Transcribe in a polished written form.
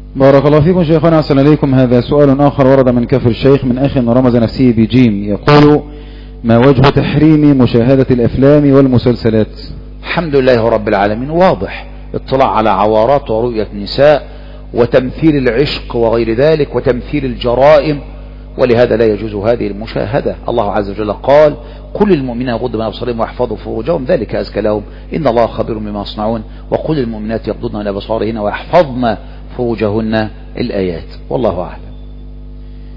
بارك الله فيكم شيخنا، أحسن إليكم. هذا سؤال آخر ورد من كفر الشيخ من أخ رمز نفسه بجيم، يقول: ما وجه تحريم مشاهدة الأفلام والمسلسلات؟ الحمد لله رب العالمين، واضح: اطلاع على عورات ورؤية نساء وتمثيل العشق وغير ذلك وتمثيل الجرائم، ولهذا لا يجوز هذه المشاهدة. الله عز وجل قال: كل المؤمنين يغضوا من أبصارهم ويحفظوا فروجهم ذلك أزكى لهم إن الله خبير بما يصنعون، وقل للمؤمنات يغضضن من أبصارهن ويحفظن فروجهن، الآيات. والله أعلم.